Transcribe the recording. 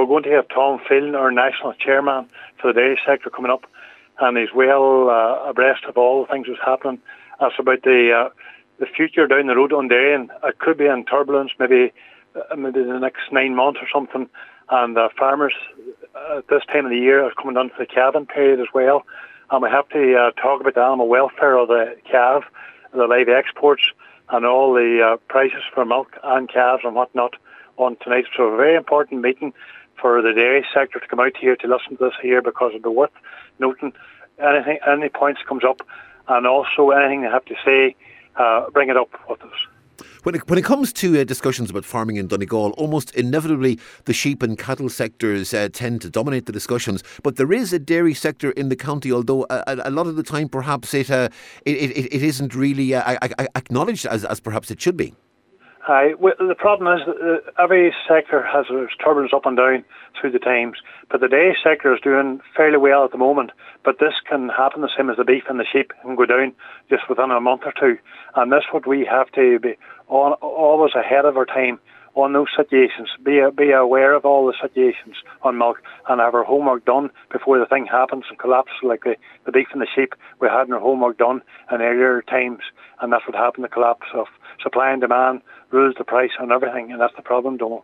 we're going to have Tom Phelan, our national chairman for the dairy sector, coming up, and he's well abreast of all the things that's happening. That's about the future down the road on dairy, and it could be in turbulence, maybe the next 9 months or something. And farmers at this time of the year are coming down to the calving period as well, and we have to talk about the animal welfare of the calf, the live exports, and all the prices for milk and calves and whatnot on tonight. So a very important meeting for the dairy sector to come out here to listen to this here, because it'll be worth noting any points comes up, and also anything they have to say, bring it up with us. When it comes to discussions about farming in Donegal, almost inevitably the sheep and cattle sectors tend to dominate the discussions. But there is a dairy sector in the county, although a lot of the time perhaps it isn't really acknowledged as perhaps it should be. The problem is that every sector has its turbulence up and down through the times, but the dairy sector is doing fairly well at the moment. But this can happen the same as the beef and the sheep, can go down just within a month or two. And that's what we have to be always ahead of our time on those situations. Be aware of all the situations on milk and have our homework done before the thing happens and collapses like the beef and the sheep. We had our homework done in earlier times, and that's what happened, the collapse of supply and demand rules the price on everything, and that's the problem, Donald.